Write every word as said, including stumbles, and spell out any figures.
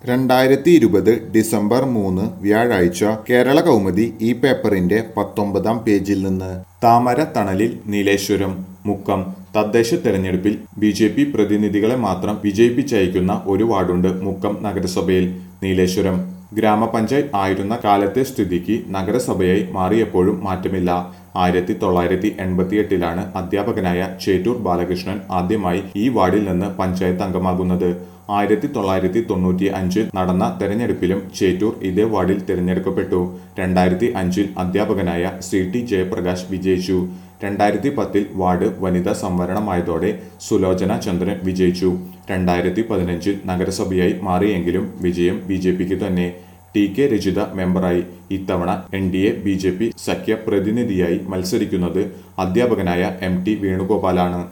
രണ്ടായിരത്തി ഇരുപത് ഡിസംബർ മൂന്ന് വ്യാഴാഴ്ച കേരള കൗമുദി ഈ പേപ്പറിന്റെ പത്തൊമ്പതാം പേജിൽ നിന്ന് താമര തണലിൽ നീലേശ്വരം മുക്കം തദ്ദേശ തെരഞ്ഞെടുപ്പിൽ ബി ജെ പി പ്രതിനിധികളെ മാത്രം വിജയിപ്പിച്ചയക്കുന്ന ഒരു വാർഡുണ്ട് മുക്കം നഗരസഭയിൽ. നീലേശ്വരം ഗ്രാമപഞ്ചായത്ത് ആയിരുന്ന കാലത്തെ സ്ഥിതിക്ക് നഗരസഭയായി മാറിയപ്പോഴും മാറ്റമില്ല. ആയിരത്തി തൊള്ളായിരത്തി എൺപത്തി എട്ടിലാണ് അധ്യാപകനായ ചേറ്റൂർ ബാലകൃഷ്ണൻ ആദ്യമായി ഈ വാർഡിൽ നിന്ന് പഞ്ചായത്ത് അംഗമാകുന്നത്. ആയിരത്തി തൊള്ളായിരത്തി തൊണ്ണൂറ്റി അഞ്ചിൽ നടന്ന തെരഞ്ഞെടുപ്പിലും ചേറ്റൂർ ഇതേ വാർഡിൽ തിരഞ്ഞെടുക്കപ്പെട്ടു. രണ്ടായിരത്തി അഞ്ചിൽ അധ്യാപകനായ സി ടി ജയപ്രകാശ് വിജയിച്ചു. രണ്ടായിരത്തി പത്തിൽ വാർഡ് വനിതാ സംവരണമായതോടെ സുലോചന ചന്ദ്രൻ വിജയിച്ചു. രണ്ടായിരത്തി പതിനഞ്ചിൽ നഗരസഭയായി മാറിയെങ്കിലും വിജയം ബി ജെ പിക്ക് തന്നെ. ടി കെ രജിത മെമ്പറായി. ഇത്തവണ N D A B J P സഖ്യ പ്രതിനിധിയായി മത്സരിക്കുന്നത് അധ്യാപകനായ എം ടി വേണുഗോപാലാണ്.